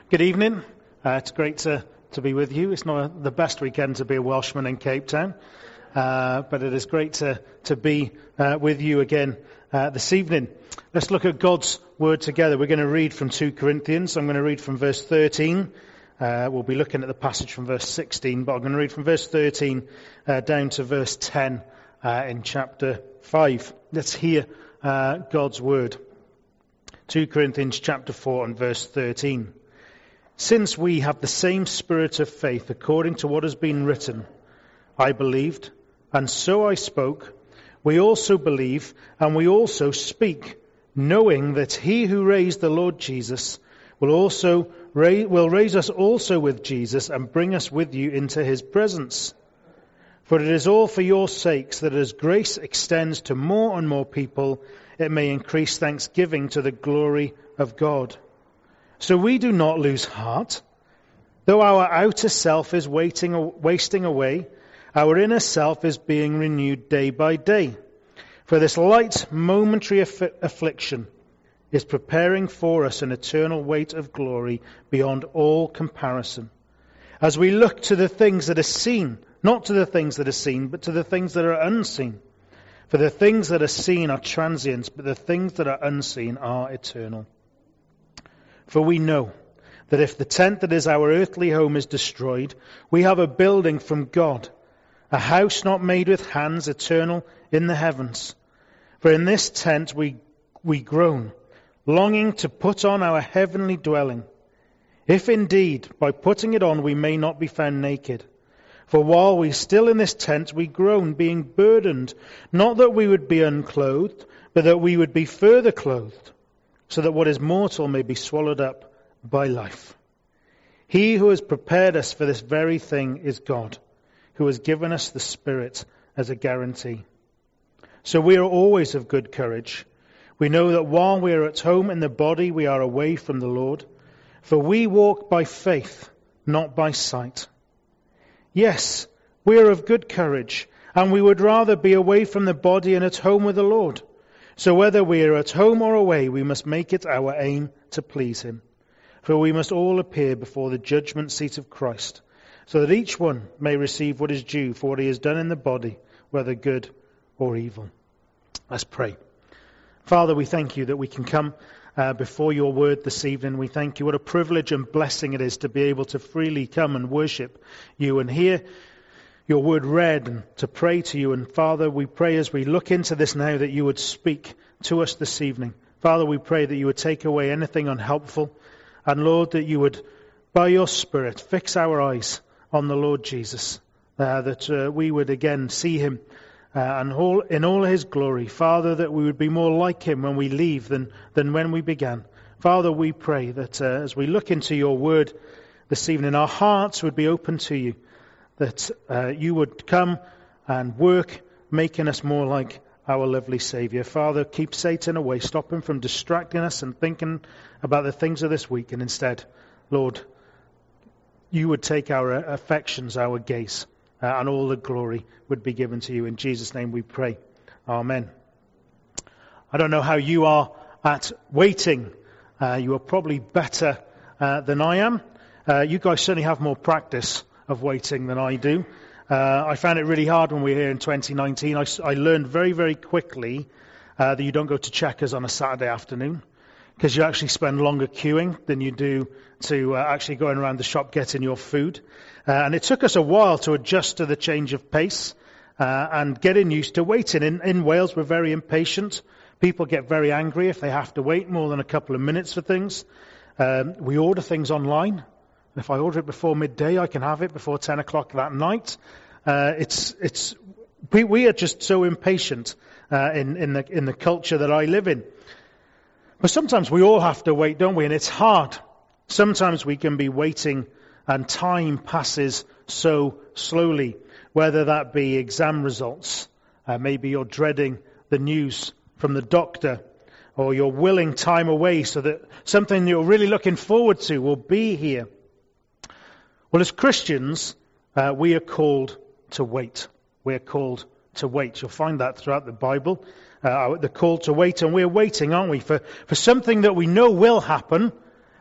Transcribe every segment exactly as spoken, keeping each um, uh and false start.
Good evening. Uh, it's great to, to be with you. It's not a, the best weekend to be a Welshman in Cape Town, uh, but it is great to, to be uh, with you again uh, this evening. Let's look at God's Word together. We're going to read from Second Corinthians. I'm going to read from verse thirteen. Uh, we'll be looking at the passage from verse sixteen, but I'm going to read from verse thirteen uh, down to verse ten uh, in chapter five. Let's hear uh, God's Word. Second Corinthians chapter four and verse thirteen. Since we have the same spirit of faith, according to what has been written, I believed, and so I spoke, we also believe, and we also speak, knowing that he who raised the Lord Jesus will also raise, will raise us also with Jesus and bring us with you into his presence. For it is all for your sakes that as grace extends to more and more people, it may increase thanksgiving to the glory of God. So we do not lose heart. Though our outer self is waiting, wasting away, our inner self is being renewed day by day. For this light momentary aff- affliction is preparing for us an eternal weight of glory beyond all comparison. As we look to the things that are seen, not to the things that are seen, but to the things that are unseen. For the things that are seen are transient, but the things that are unseen are eternal. For we know that if the tent that is our earthly home is destroyed, we have a building from God, a house not made with hands, eternal in the heavens. For in this tent we we groan, longing to put on our heavenly dwelling, if indeed by putting it on we may not be found naked. For while we still in this tent we groan, being burdened, not that we would be unclothed, but that we would be further clothed, so that what is mortal may be swallowed up by life. He who has prepared us for this very thing is God, who has given us the Spirit as a guarantee. So we are always of good courage. We know that while we are at home in the body, we are away from the Lord. For we walk by faith, not by sight. Yes, we are of good courage, and we would rather be away from the body and at home with the Lord. So whether we are at home or away, we must make it our aim to please him. For we must all appear before the judgment seat of Christ, so that each one may receive what is due for what he has done in the body, whether good or evil. Let's pray. Father, we thank you that we can come uh, before your word this evening. We thank you. What a privilege and blessing it is to be able to freely come and worship you and hear your word read and to pray to you. And Father, we pray as we look into this now that you would speak to us this evening. Father, we pray that you would take away anything unhelpful. And Lord, that you would, by your Spirit, fix our eyes on the Lord Jesus. Uh, that uh, we would again see him uh, and all, in all his glory. Father, that we would be more like him when we leave than, than when we began. Father, we pray that uh, as we look into your word this evening, our hearts would be open to you. That uh, you would come and work, making us more like our lovely Saviour. Father, keep Satan away. Stop him from distracting us and thinking about the things of this week. And instead, Lord, you would take our affections, our gaze, uh, and all the glory would be given to you. In Jesus' name we pray. Amen. I don't know how you are at waiting. Uh, you are probably better uh, than I am. Uh, you guys certainly have more practice of waiting than I do. Uh, I found it really hard when we were here in twenty nineteen. I, I learned very, very quickly uh, that you don't go to Checkers on a Saturday afternoon because you actually spend longer queuing than you do to uh, actually going around the shop getting your food. Uh, and it took us a while to adjust to the change of pace uh, and getting used to waiting. In, in Wales, we're very impatient. People get very angry if they have to wait more than a couple of minutes for things. Um, we order things online. If I order it before midday, I can have it before ten o'clock that night. Uh, it's it's we, we are just so impatient uh, in in the in the culture that I live in. But sometimes we all have to wait, don't we? And it's hard. Sometimes we can be waiting, and time passes so slowly. Whether that be exam results, uh, maybe you're dreading the news from the doctor, or you're willing time away so that something you're really looking forward to will be here. Well, as Christians, uh, we are called to wait. We are called to wait. You'll find that throughout the Bible. Uh, the call to wait, and we're waiting, aren't we, for, for something that we know will happen,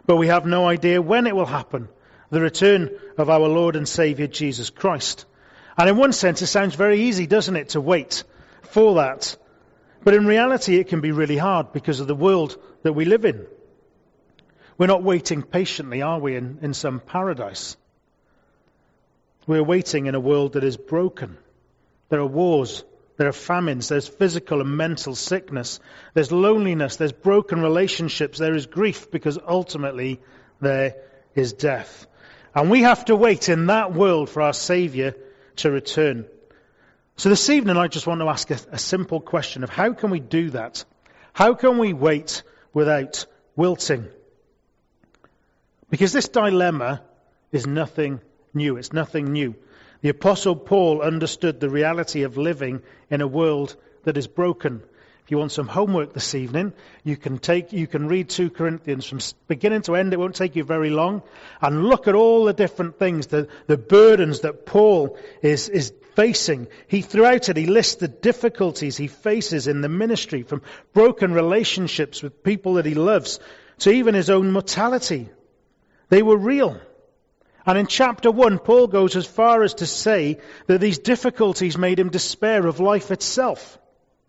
but we have no idea when it will happen, the return of our Lord and Saviour Jesus Christ. And in one sense, it sounds very easy, doesn't it, to wait for that. But in reality, it can be really hard because of the world that we live in. We're not waiting patiently, are we, in, in some paradise? We're waiting in a world that is broken. There are wars, there are famines, there's physical and mental sickness, there's loneliness, there's broken relationships, there is grief, because ultimately there is death. And we have to wait in that world for our Saviour to return. So this evening I just want to ask a, a simple question of how can we do that? How can we wait without wilting? Because this dilemma is nothing new. It's nothing new. The Apostle Paul understood the reality of living in a world that is broken. If you want some homework this evening, you can take, you can read Second Corinthians from beginning to end. It won't take you very long. And look at all the different things, the, the burdens that Paul is, is facing. He, throughout it, he lists the difficulties he faces in the ministry, from broken relationships with people that he loves to even his own mortality. They were real. And in chapter one, Paul goes as far as to say that these difficulties made him despair of life itself.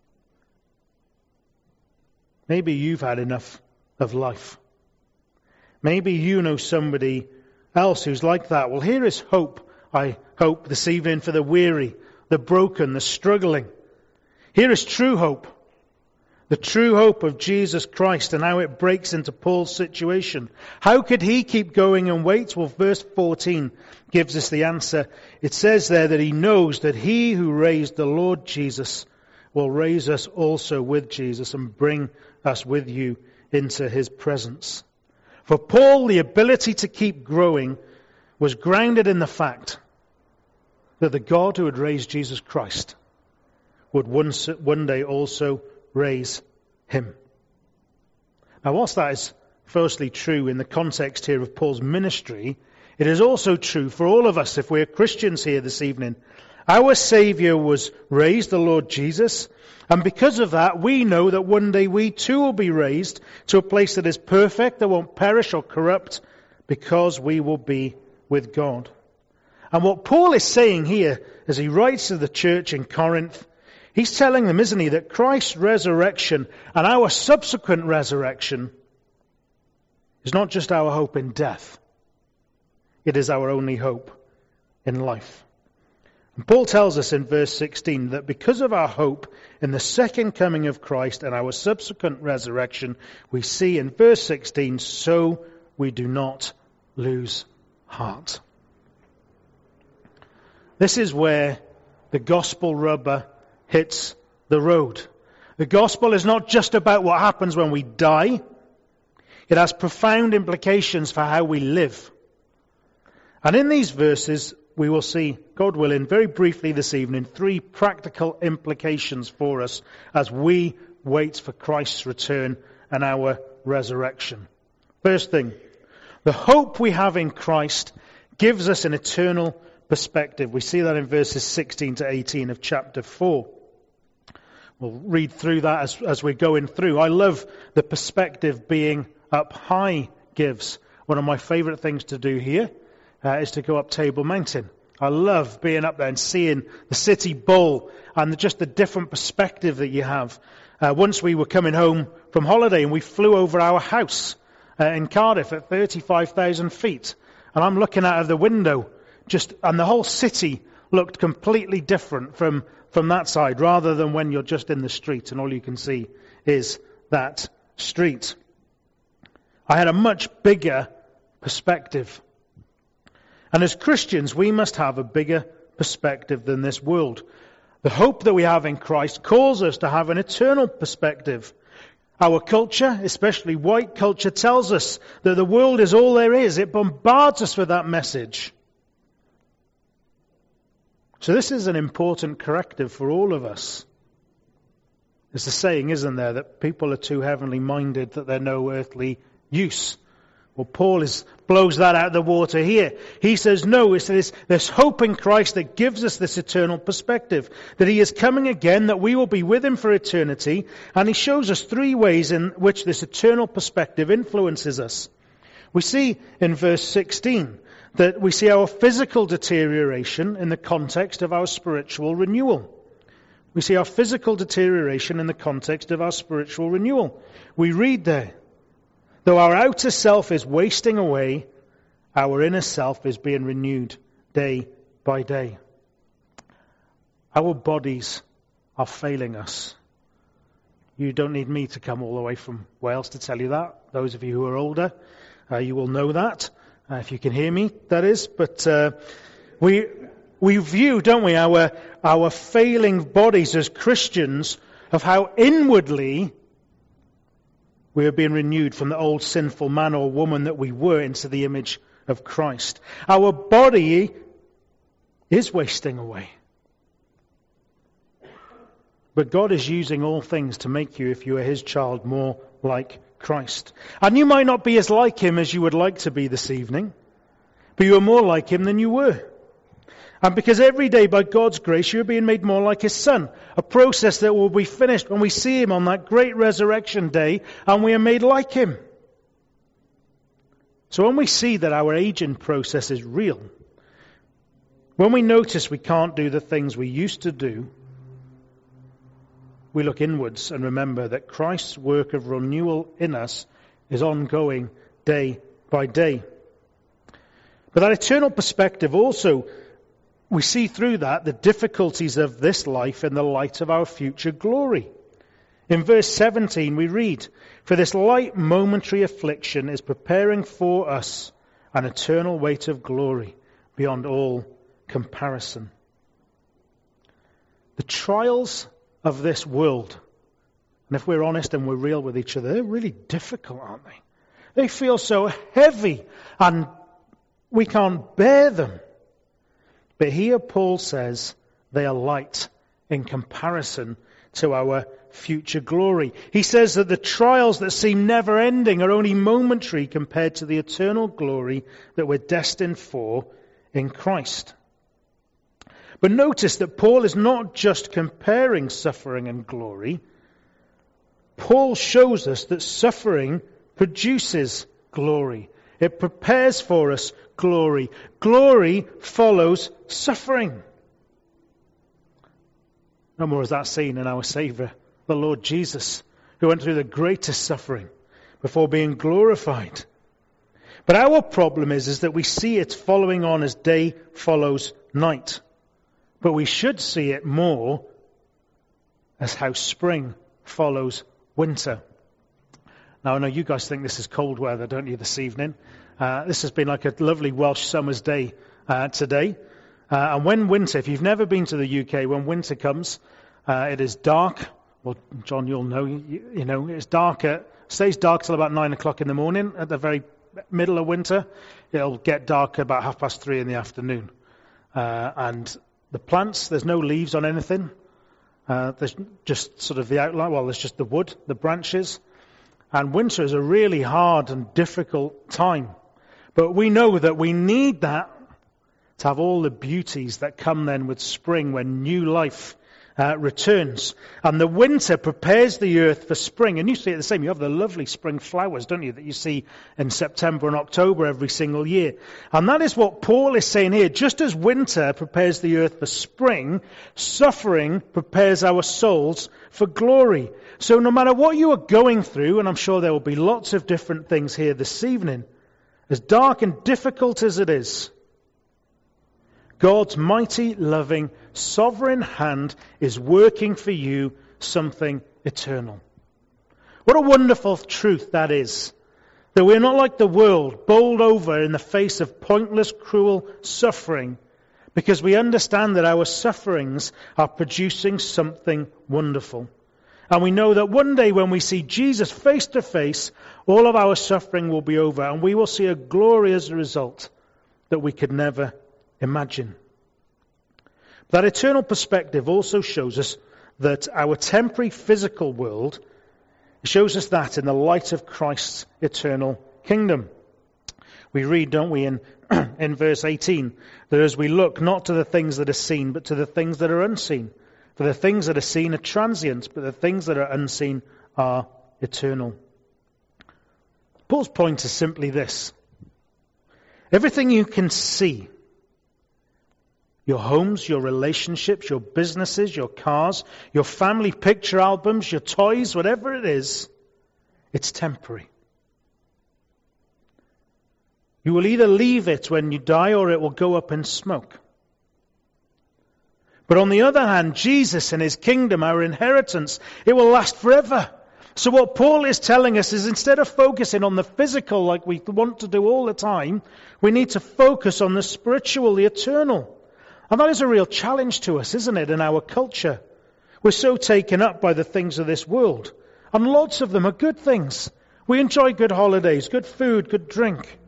Maybe you've had enough of life. Maybe you know somebody else who's like that. Well, here is hope, I hope, this evening for the weary, the broken, the struggling. Here is true hope. The true hope of Jesus Christ and how it breaks into Paul's situation. How could he keep going and wait? Well, verse fourteen gives us the answer. It says there that he knows that he who raised the Lord Jesus will raise us also with Jesus and bring us with you into his presence. For Paul, the ability to keep growing was grounded in the fact that the God who had raised Jesus Christ would one, one day also raise him. Now, whilst that is firstly true in the context here of Paul's ministry, it is also true for all of us if we're Christians here this evening. Our Saviour was raised, the Lord Jesus, and because of that, we know that one day we too will be raised to a place that is perfect, that won't perish or corrupt, because we will be with God. And what Paul is saying here, as he writes to the church in Corinth, he's telling them, isn't he, that Christ's resurrection and our subsequent resurrection is not just our hope in death. It is our only hope in life. And Paul tells us in verse sixteen that because of our hope in the second coming of Christ and our subsequent resurrection, we see in verse sixteen, so we do not lose heart. This is where the gospel rubber hits the road. The gospel is not just about what happens when we die. It has profound implications for how we live. And in these verses, we will see, God willing, very briefly this evening, three practical implications for us as we wait for Christ's return and our resurrection. First thing, the hope we have in Christ gives us an eternal perspective. We see that in verses sixteen to eighteen of chapter four. We'll read through that as, as we're going through. I love the perspective being up high gives. One of my favourite things to do here uh, is to go up Table Mountain. I love being up there and seeing the city bowl and the, just the different perspective that you have. Uh, once we were coming home from holiday and we flew over our house uh, in Cardiff at thirty-five thousand feet. And I'm looking out of the window, just and the whole city looked completely different from from that side, rather than when you're just in the street and all you can see is that street. I had a much bigger perspective. And as Christians, we must have a bigger perspective than this world. The hope that we have in Christ calls us to have an eternal perspective. Our culture, especially white culture, tells us that the world is all there is. It bombards us with that message. So this is an important corrective for all of us. There's a saying, isn't there, that people are too heavenly minded, that they're no earthly use. Well, Paul is, blows that out of the water here. He says, no, it's this, this hope in Christ that gives us this eternal perspective, that he is coming again, that we will be with him for eternity. And he shows us three ways in which this eternal perspective influences us. We see in verse sixteen that we see our physical deterioration in the context of our spiritual renewal. We see our physical deterioration in the context of our spiritual renewal. We read there, though our outer self is wasting away, our inner self is being renewed day by day. Our bodies are failing us. You don't need me to come all the way from Wales to tell you that. Those of you who are older, uh, you will know that. Uh, if you can hear me, that is. But uh, we we view, don't we, our our failing bodies as Christians of how inwardly we are being renewed from the old sinful man or woman that we were into the image of Christ. Our body is wasting away. But God is using all things to make you, if you are His child, more like Christ. And you might not be as like Him as you would like to be this evening, but you are more like Him than you were. And because every day, by God's grace, you are being made more like His Son, a process that will be finished when we see Him on that great resurrection day, and we are made like Him. So when we see that our aging process is real, when we notice we can't do the things we used to do, we look inwards and remember that Christ's work of renewal in us is ongoing day by day. But that eternal perspective also, we see through that the difficulties of this life in the light of our future glory. In verse seventeen we read, "For this light momentary affliction is preparing for us an eternal weight of glory beyond all comparison." The trials of this world, and if we're honest and we're real with each other, they're really difficult, aren't they? They feel so heavy and we can't bear them. But here Paul says they are light in comparison to our future glory. He says that the trials that seem never ending are only momentary compared to the eternal glory that we're destined for in Christ. But notice that Paul is not just comparing suffering and glory. Paul shows us that suffering produces glory. It prepares for us glory. Glory follows suffering. No more is that seen in our Saviour, the Lord Jesus, who went through the greatest suffering before being glorified. But our problem is, is that we see it following on as day follows night. But we should see it more as how spring follows winter. Now, I know you guys think this is cold weather, don't you, this evening? Uh, this has been like a lovely Welsh summer's day uh, today. Uh, and when winter, if you've never been to the U K, when winter comes, uh, it is dark. Well, John, you'll know, you, you know, it's dark, at, stays dark till about nine o'clock in the morning at the very middle of winter. It'll get dark about half past three in the afternoon. Uh, and the plants, there's no leaves on anything. Uh, there's just sort of the outline. Well, there's just the wood, the branches. And winter is a really hard and difficult time. But we know that we need that to have all the beauties that come then with spring when new life uh, returns. And the winter prepares the earth for spring. And you see it the same. You have the lovely spring flowers, don't you, that you see in September and October every single year. And that is what Paul is saying here. Just as winter prepares the earth for spring, suffering prepares our souls for glory. So no matter what you are going through, and I'm sure there will be lots of different things here this evening, as dark and difficult as it is, God's mighty, loving, sovereign hand is working for you something eternal. What a wonderful truth that is. That we're not like the world, bowled over in the face of pointless, cruel suffering, because we understand that our sufferings are producing something wonderful. And we know that one day when we see Jesus face to face, all of our suffering will be over, and we will see a glorious result that we could never imagine. That eternal perspective also shows us that our temporary physical world shows us that in the light of Christ's eternal kingdom. We read, don't we, in, in verse eighteen, that as we look not to the things that are seen, but to the things that are unseen. For the things that are seen are transient, but the things that are unseen are eternal. Paul's point is simply this. Everything you can see, your homes, your relationships, your businesses, your cars, your family picture albums, your toys, whatever it is, it's temporary. You will either leave it when you die or it will go up in smoke. But on the other hand, Jesus and his kingdom, our inheritance, it will last forever. So what Paul is telling us is instead of focusing on the physical like we want to do all the time, we need to focus on the spiritual, the eternal. And that is a real challenge to us, isn't it, in our culture? We're so taken up by the things of this world. And lots of them are good things. We enjoy good holidays, good food, good drink.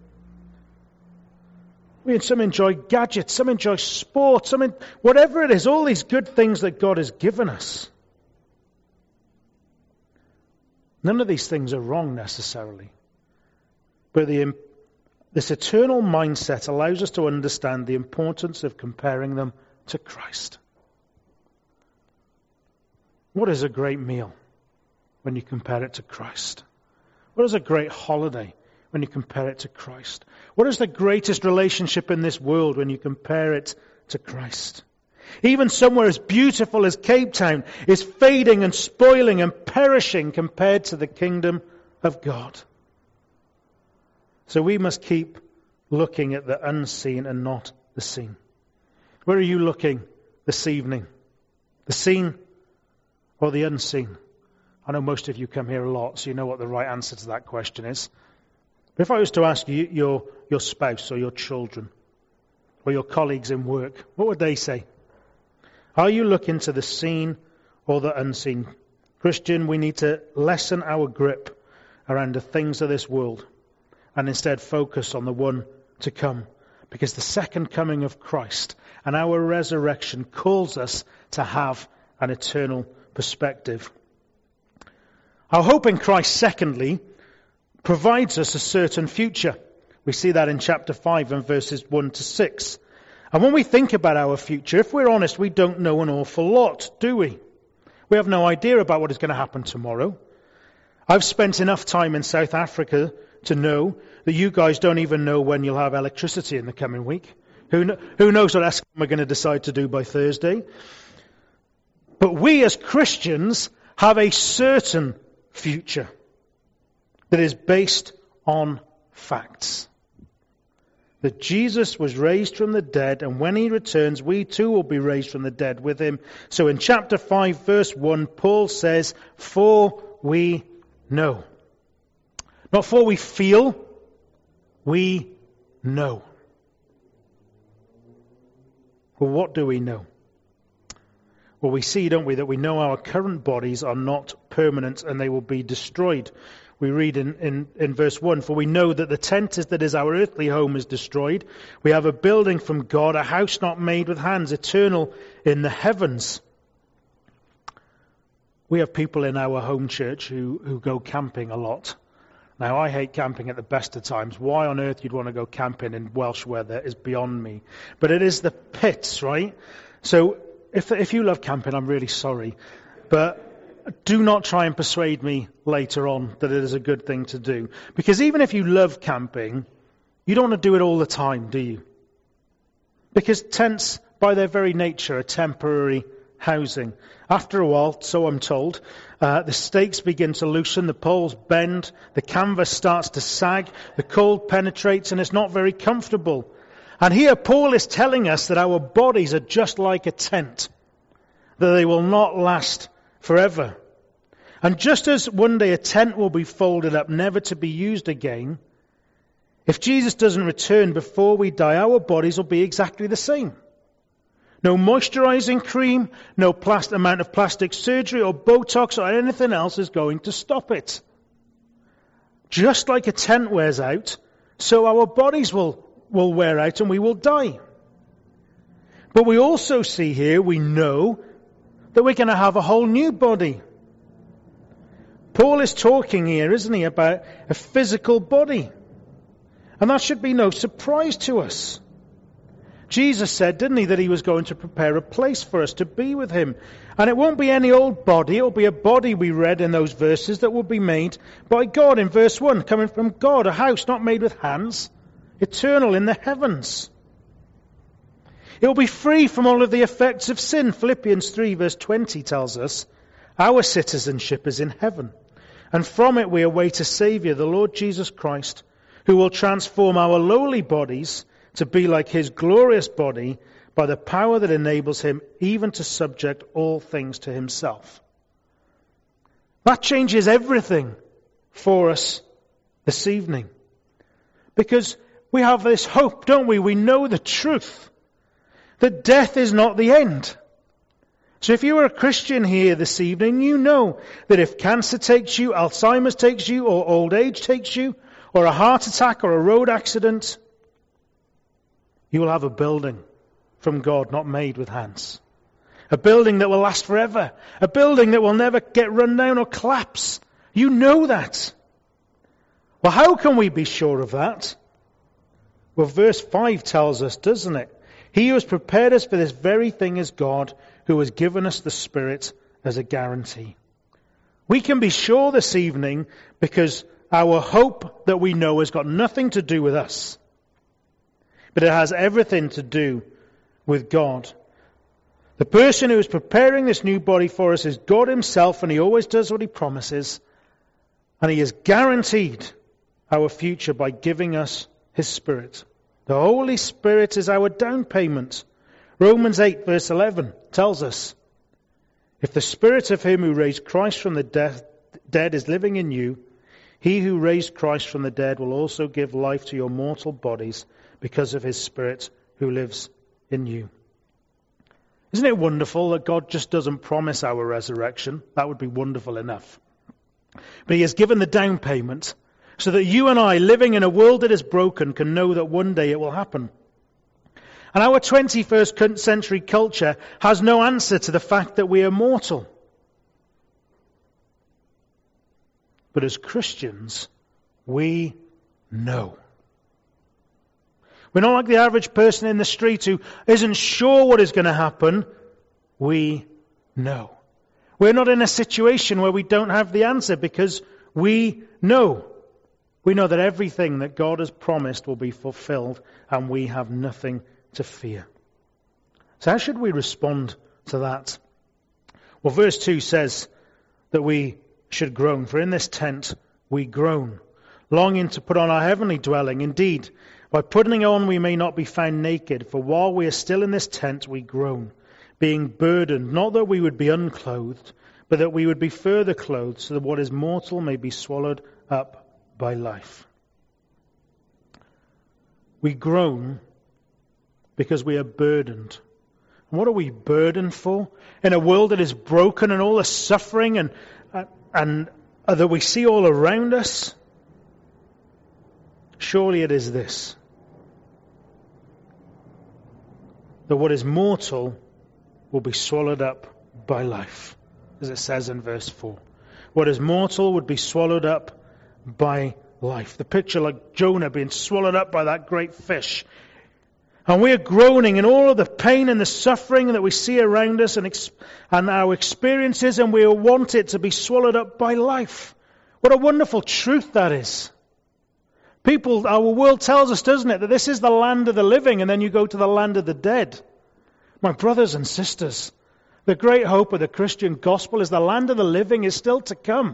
We some enjoy gadgets, some enjoy sport, some in, whatever it is, all these good things that God has given us. None of these things are wrong necessarily. But the, this eternal mindset allows us to understand the importance of comparing them to Christ. What is a great meal when you compare it to Christ? What is a great holiday when you compare it to Christ? What is the greatest relationship in this world when you compare it to Christ? Even somewhere as beautiful as Cape Town is fading and spoiling and perishing compared to the kingdom of God. So we must keep looking at the unseen and not the seen. Where are you looking this evening? The seen or the unseen? I know most of you come here a lot, so you know what the right answer to that question is. But if I was to ask you, your, your spouse or your children or your colleagues in work, what would they say? Are you looking to the seen or the unseen? Christian, we need to lessen our grip around the things of this world and instead focus on the one to come. Because the second coming of Christ and our resurrection calls us to have an eternal perspective. Our hope in Christ, secondly, provides us a certain future. We see that in chapter five and verses one to six. And when we think about our future, if we're honest, we don't know an awful lot, do we? We have no idea about what is going to happen tomorrow. I've spent enough time in South Africa to know that you guys don't even know when you'll have electricity in the coming week. Who, kn- who knows what Eskom are going to decide to do by Thursday? But we as Christians have a certain future that is based on facts. That Jesus was raised from the dead, and when he returns, we too will be raised from the dead with him. So in chapter five, verse one, Paul says, for we know. Not for we feel, we know. Well, what do we know? Well, we see, don't we, that we know our current bodies are not permanent and they will be destroyed. We read in, in, in verse one, for we know that the tent is, that is our earthly home is destroyed. We have a building from God, a house not made with hands, eternal in the heavens. We have people in our home church who, who go camping a lot. Now, I hate camping at the best of times. Why on earth you'd want to go camping in Welsh weather is beyond me. But it is the pits, right? So if if you love camping, I'm really sorry. But do not try and persuade me later on that it is a good thing to do. Because even if you love camping, you don't want to do it all the time, do you? Because tents, by their very nature, are temporary housing. After a while, so I'm told, uh, the stakes begin to loosen, the poles bend, the canvas starts to sag, the cold penetrates, and it's not very comfortable. And here Paul is telling us that our bodies are just like a tent, that they will not last forever. And just as one day a tent will be folded up, never to be used again, if Jesus doesn't return before we die, our bodies will be exactly the same. No moisturizing cream, no plast- amount of plastic surgery or Botox or anything else is going to stop it. Just like a tent wears out, so our bodies will, will wear out and we will die. But we also see here, we know that we're going to have a whole new body. Paul is talking here, isn't he, about a physical body. And that should be no surprise to us. Jesus said, didn't he, that he was going to prepare a place for us to be with him. And it won't be any old body. It will be a body, we read in those verses, that will be made by God in verse one, coming from God, a house not made with hands. eternal in the heavens. It will be free from all of the effects of sin. Philippians three verse twenty tells us, our citizenship is in heaven, and from it we await a Saviour, the Lord Jesus Christ, who will transform our lowly bodies to be like his glorious body by the power that enables him even to subject all things to himself. That changes everything for us this evening. Because we have this hope, don't we? We know the truth that death is not the end. So if you are a Christian here this evening, you know that if cancer takes you, Alzheimer's takes you, or old age takes you, or a heart attack or a road accident, you will have a building from God, not made with hands. A building that will last forever. A building that will never get run down or collapse. You know that. Well, how can we be sure of that? Well, verse five tells us, doesn't it? He who has prepared us for this very thing is God, who has given us the Spirit as a guarantee. We can be sure this evening because our hope that we know has got nothing to do with us. But it has everything to do with God. The person who is preparing this new body for us is God himself, and he always does what he promises. And he has guaranteed our future by giving us his Spirit. The Holy Spirit is our down payment. Romans eight verse eleven tells us, if the Spirit of him who raised Christ from the death, dead is living in you, he who raised Christ from the dead will also give life to your mortal bodies because of his Spirit who lives in you. Isn't it wonderful that God just doesn't promise our resurrection? That would be wonderful enough. But he has given the down payment so that you and I, living in a world that is broken, can know that one day it will happen. And our twenty-first century culture has no answer to the fact that we are mortal. But as Christians, we know. We're not like the average person in the street who isn't sure what is going to happen. We know. We're not in a situation where we don't have the answer because we know. We know that everything that God has promised will be fulfilled and we have nothing to fear. So how should we respond to that? Well, verse two says that we should groan. For in this tent we groan, longing to put on our heavenly dwelling. Indeed, by putting on we may not be found naked, for while we are still in this tent we groan, being burdened, not that we would be unclothed, but that we would be further clothed, so that what is mortal may be swallowed up by life. We groan because we are burdened. And what are we burdened for? In a world that is broken and all the suffering and, and, and that we see all around us, surely it is this: that what is mortal will be swallowed up by life, as it says in verse four. What is mortal would be swallowed up by life. The picture like Jonah being swallowed up by that great fish. And we are groaning in all of the pain and the suffering that we see around us and, ex- and our experiences, and we want it to be swallowed up by life. What a wonderful truth that is. People, our world tells us, doesn't it, that this is the land of the living, and then you go to the land of the dead. My brothers and sisters, the great hope of the Christian gospel is the land of the living is still to come.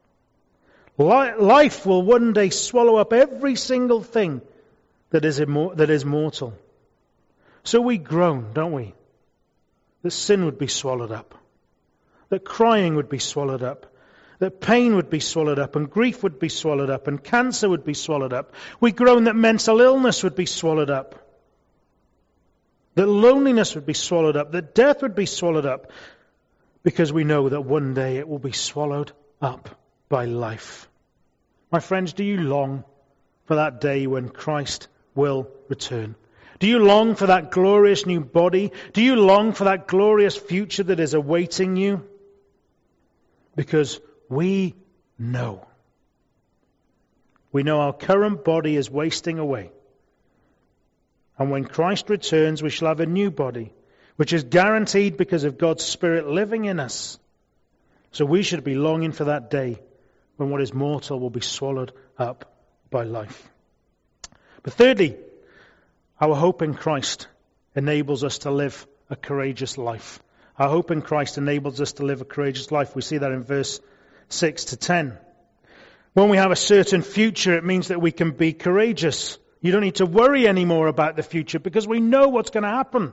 Life will one day swallow up every single thing that is immor- that is mortal. So we groan, don't we? That sin would be swallowed up. That crying would be swallowed up. That pain would be swallowed up, and grief would be swallowed up, and cancer would be swallowed up. We groan that mental illness would be swallowed up. That loneliness would be swallowed up. That death would be swallowed up. Because we know that one day it will be swallowed up by life. My friends, do you long for that day when Christ will return? Do you long for that glorious new body? Do you long for that glorious future that is awaiting you? Because we know. We know our current body is wasting away. And when Christ returns, we shall have a new body, which is guaranteed because of God's Spirit living in us. So we should be longing for that day when what is mortal will be swallowed up by life. But thirdly, our hope in Christ enables us to live a courageous life. Our hope in Christ enables us to live a courageous life. We see that in verse six to ten. When we have a certain future, it means that we can be courageous. You don't need to worry anymore about the future because we know what's going to happen.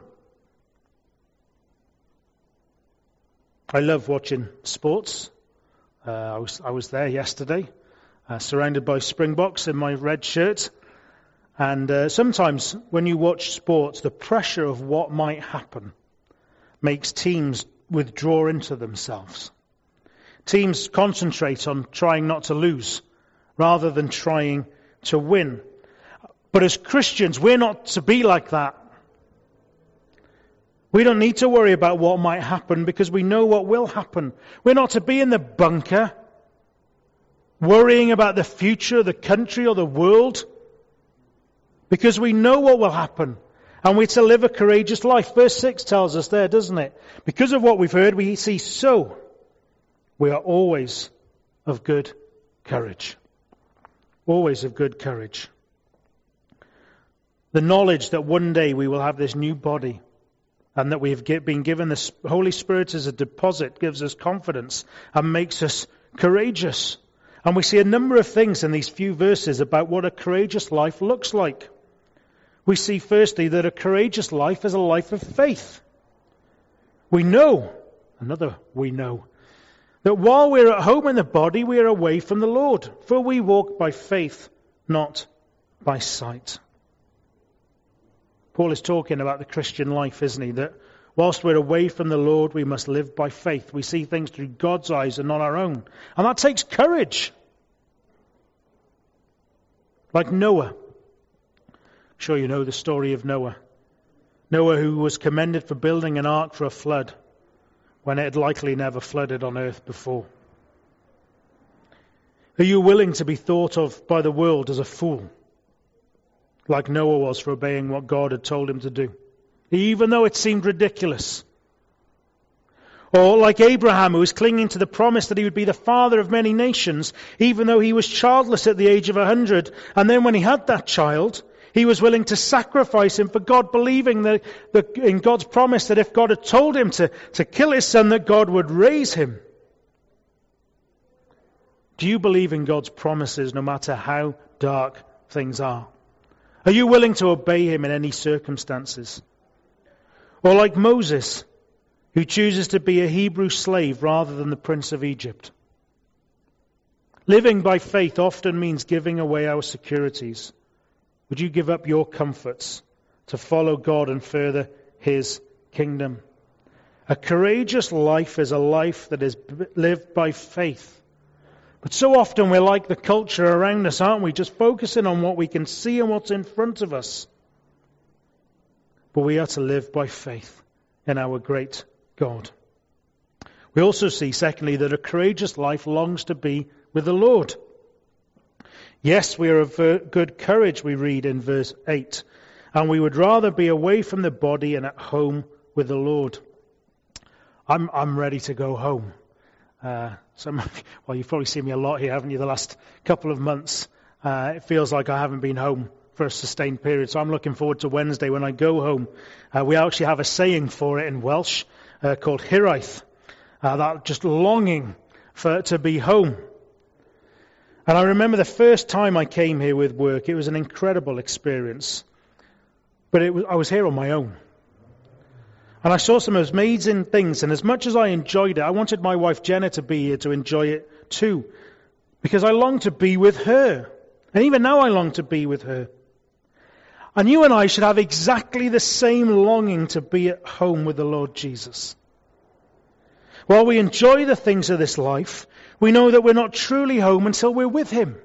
I love watching sports. Uh, I was I was there yesterday, uh, surrounded by Springboks in my red shirt. And uh, sometimes when you watch sports, the pressure of what might happen makes teams withdraw into themselves. Teams concentrate on trying not to lose rather than trying to win. But as Christians, we're not to be like that. We don't need to worry about what might happen because we know what will happen. We're not to be in the bunker, worrying about the future of the country or the world, because we know what will happen. And we're to live a courageous life. Verse six tells us there, doesn't it? Because of what we've heard, we see so. We are always of good courage. Always of good courage. The knowledge that one day we will have this new body and that we have been given the Holy Spirit as a deposit gives us confidence and makes us courageous. And we see a number of things in these few verses about what a courageous life looks like. We see firstly that a courageous life is a life of faith. We know, another we know, that while we're at home in the body, we are away from the Lord. For we walk by faith, not by sight. Paul is talking about the Christian life, isn't he? That whilst we're away from the Lord, we must live by faith. We see things through God's eyes and not our own. And that takes courage. Like Noah. I'm sure you know the story of Noah. Noah, who was commended for building an ark for a flood when it had likely never flooded on earth before. Are you willing to be thought of by the world as a fool? Like Noah was for obeying what God had told him to do, even though it seemed ridiculous. Or like Abraham, who was clinging to the promise that he would be the father of many nations, even though he was childless at the age of a hundred. And then when he had that child, he was willing to sacrifice him for God, believing that, that in God's promise that if God had told him to, to kill his son, that God would raise him. Do you believe in God's promises no matter how dark things are? Are you willing to obey him in any circumstances? Or like Moses, who chooses to be a Hebrew slave rather than the prince of Egypt. Living by faith often means giving away our securities. Would you give up your comforts to follow God and further his kingdom? A courageous life is a life that is lived by faith. But so often we're like the culture around us, aren't we? Just focusing on what we can see and what's in front of us. But we are to live by faith in our great God. We also see, secondly, that a courageous life longs to be with the Lord. Yes, we are of good courage, we read in verse eight. And we would rather be away from the body and at home with the Lord. I'm, I'm ready to go home. Uh, some, well, you've probably seen me a lot here, haven't you, the last couple of months. Uh, it feels like I haven't been home for a sustained period. So I'm looking forward to Wednesday when I go home. Uh, we actually have a saying for it in Welsh uh, called hiraeth. Uh, that just longing for to be home. And I remember the first time I came here with work, it was an incredible experience. But it was, I was here on my own. And I saw some amazing things, and as much as I enjoyed it, I wanted my wife Jenna to be here to enjoy it too. Because I longed to be with her. And even now I long to be with her. And you and I should have exactly the same longing to be at home with the Lord Jesus. While we enjoy the things of this life, we know that we're not truly home until we're with him.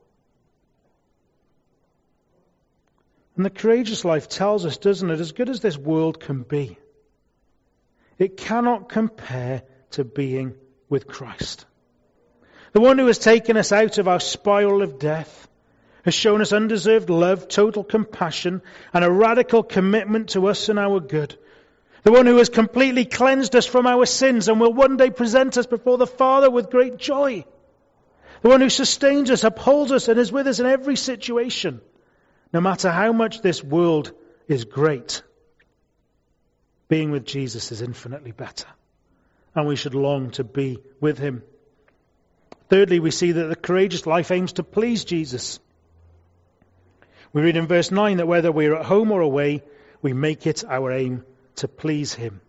And the courageous life tells us, doesn't it, as good as this world can be, it cannot compare to being with Christ. The one who has taken us out of our spiral of death, has shown us undeserved love, total compassion, and a radical commitment to us and our good. The one who has completely cleansed us from our sins and will one day present us before the Father with great joy. The one who sustains us, upholds us, and is with us in every situation. No matter how much this world is great, being with Jesus is infinitely better. And we should long to be with him. Thirdly, we see that the courageous life aims to please Jesus. We read in verse nine that whether we're at home or away, we make it our aim to please him.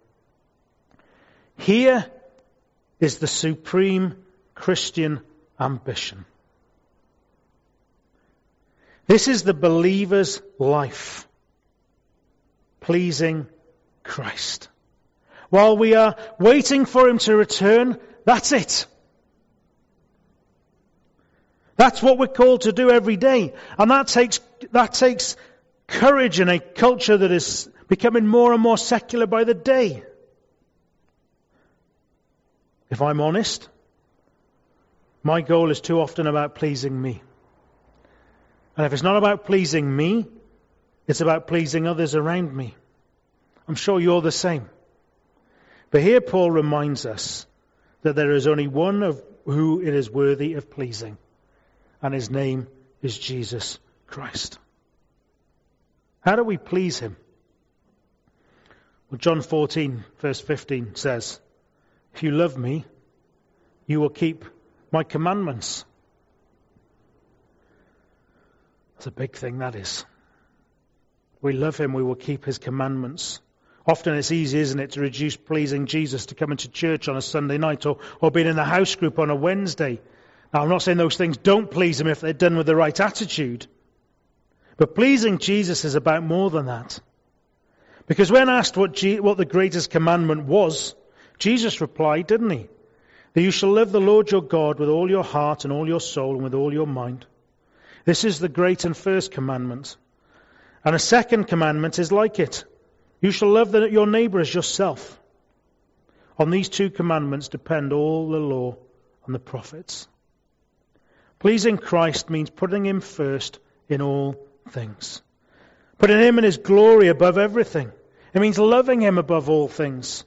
Here is the supreme Christian ambition. This is the believer's life, pleasing Christ. While we are waiting for him to return, that's it. That's what we're called to do every day. And that takes that takes courage in a culture that is becoming more and more secular by the day. If I'm honest, my goal is too often about pleasing me. And if it's not about pleasing me, it's about pleasing others around me. I'm sure you're the same. But here Paul reminds us that there is only one of who it is worthy of pleasing, and his name is Jesus Christ. How do we please him? Well, John fourteen, verse fifteen says, "If you love me, you will keep my commandments." That's a big thing, that is. We love him, we will keep his commandments. Often it's easy, isn't it, to reduce pleasing Jesus to coming to church on a Sunday night or, or being in the house group on a Wednesday. Now, I'm not saying those things don't please him if they're done with the right attitude. But pleasing Jesus is about more than that. Because when asked what, G- what the greatest commandment was, Jesus replied, didn't he? That you shall love the Lord your God with all your heart and all your soul and with all your mind. This is the great and first commandment. And a second commandment is like it. You shall love the, your neighbor as yourself. On these two commandments depend all the law and the prophets. Pleasing Christ means putting him first in all things. Putting him and his glory above everything. It means loving him above all things.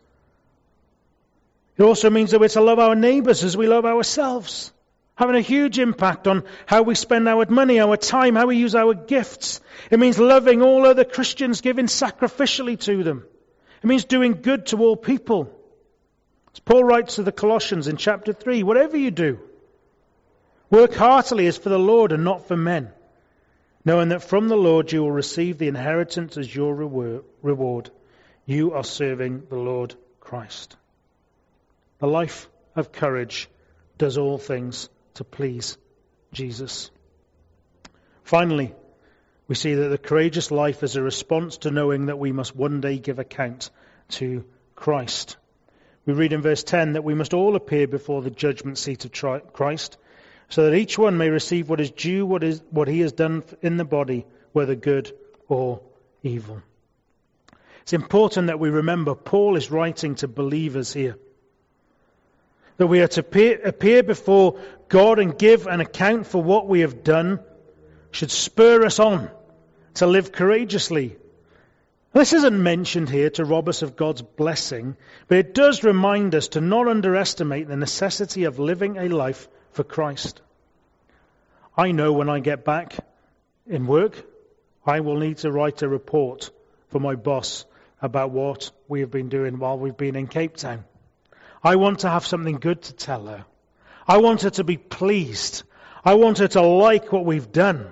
It also means that we're to love our neighbors as we love ourselves. Having a huge impact on how we spend our money, our time, how we use our gifts. It means loving all other Christians, giving sacrificially to them. It means doing good to all people. As Paul writes to the Colossians in chapter three, whatever you do, work heartily as for the Lord and not for men, knowing that from the Lord you will receive the inheritance as your reward. You are serving the Lord Christ. The life of courage does all things to please Jesus. Finally, we see that the courageous life is a response to knowing that we must one day give account to Christ. We read in verse ten that we must all appear before the judgment seat of Christ, so that each one may receive what is due, what is what he has done in the body, whether good or evil. It's important that we remember Paul is writing to believers here. That we are to appear, appear before God and give an account for what we have done should spur us on to live courageously. This isn't mentioned here to rob us of God's blessing, but it does remind us to not underestimate the necessity of living a life for Christ. I know when I get back in work, I will need to write a report for my boss about what we have been doing while we've been in Cape Town. I want to have something good to tell her. I want her to be pleased. I want her to like what we've done.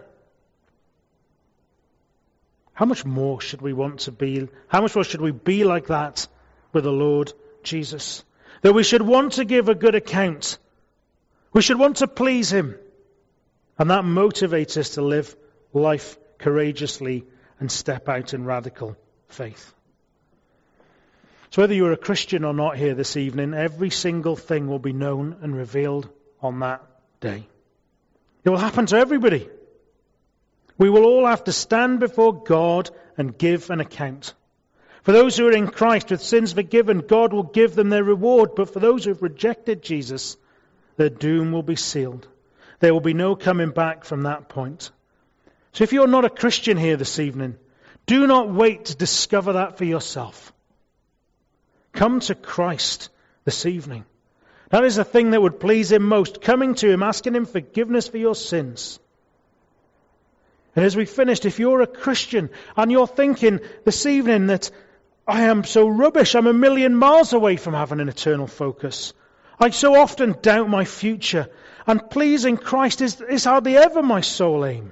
How much more should we want to be? How much more should we be like that with the Lord Jesus? That we should want to give a good account. We should want to please him. And that motivates us to live life courageously and step out in radical faith. So whether you're a Christian or not here this evening, every single thing will be known and revealed on that day. It will happen to everybody. We will all have to stand before God and give an account. For those who are in Christ with sins forgiven, God will give them their reward. But for those who have rejected Jesus, their doom will be sealed. There will be no coming back from that point. So if you're not a Christian here this evening, do not wait to discover that for yourself. Come to Christ this evening. That is the thing that would please him most. Coming to him, asking him forgiveness for your sins. And as we finished, if you're a Christian and you're thinking this evening that I am so rubbish, I'm a million miles away from having an eternal focus. I so often doubt my future, and pleasing Christ is, is hardly ever my sole aim.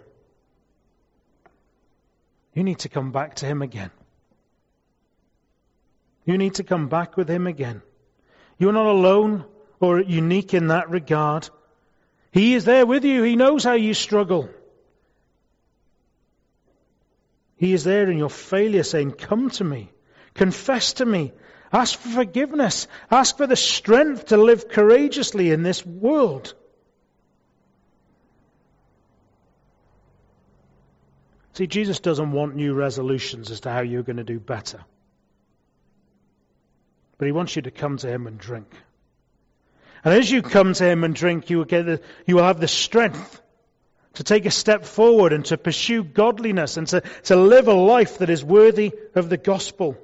You need to come back to Him again. You need to come back with Him again. You're not alone or unique in that regard. He is there with you. He knows how you struggle. He is there in your failure saying, come to me. Confess to me. Ask for forgiveness. Ask for the strength to live courageously in this world. See, Jesus doesn't want new resolutions as to how you're going to do better. But He wants you to come to Him and drink. And as you come to Him and drink, you will, get the, you will have the strength to take a step forward and to pursue godliness and to, to live a life that is worthy of the gospel.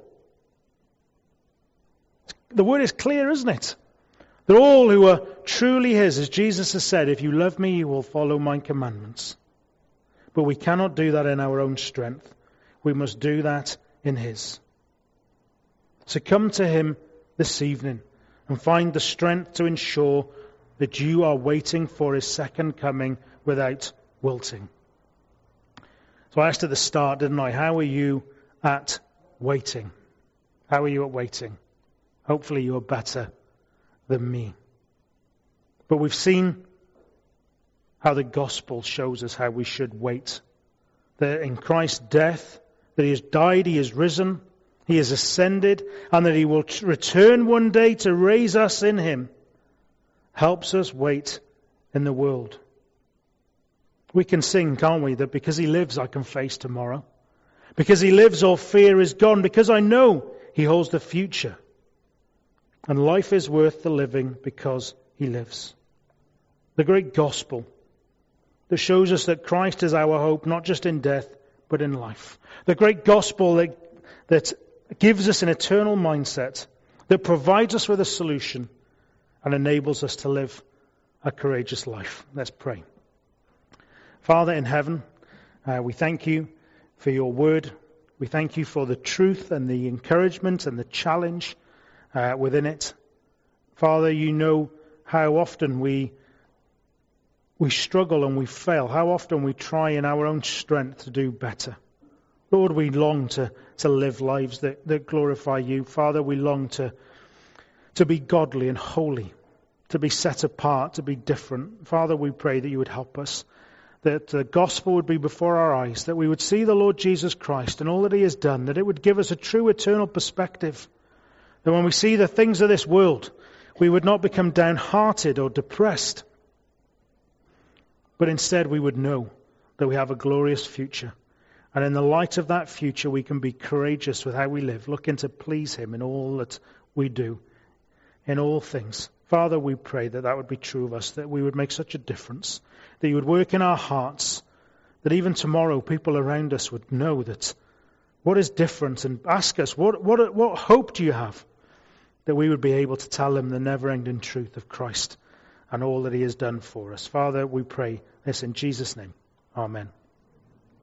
The word is clear, isn't it? That all who are truly His, as Jesus has said, if you love me, you will follow my commandments. But we cannot do that in our own strength. We must do that in His. So come to Him this evening and find the strength to ensure that you are waiting for His second coming without wilting. So I asked at the start, didn't I, how are you at waiting? How are you at waiting? Hopefully you're better than me. But we've seen how the gospel shows us how we should wait. That in Christ's death, that He has died, He has risen, He has ascended, and that He will t- return one day to raise us in Him, helps us wait in the world. We can sing, can't we, that because He lives, I can face tomorrow. Because He lives, all fear is gone. Because I know He holds the future. And life is worth the living because He lives. The great gospel that shows us that Christ is our hope, not just in death, but in life. The great gospel that, that gives us an eternal mindset, that provides us with a solution and enables us to live a courageous life. Let's pray. Father in heaven, uh, we thank You for Your word. We thank You for the truth and the encouragement and the challenge uh, within it. Father, You know how often we we struggle and we fail, how often we try in our own strength to do better. Lord, we long to, to live lives that, that glorify You. Father, we long to, to be godly and holy, to be set apart, to be different. Father, we pray that You would help us, that the gospel would be before our eyes, that we would see the Lord Jesus Christ and all that He has done, that it would give us a true eternal perspective, that when we see the things of this world, we would not become downhearted or depressed, but instead we would know that we have a glorious future. And in the light of that future, we can be courageous with how we live, looking to please Him in all that we do, in all things. Father, we pray that that would be true of us, that we would make such a difference, that You would work in our hearts, that even tomorrow people around us would know that what is different and ask us, what, what, what hope do You have? That we would be able to tell them the never-ending truth of Christ and all that He has done for us. Father, we pray this in Jesus' name. Amen.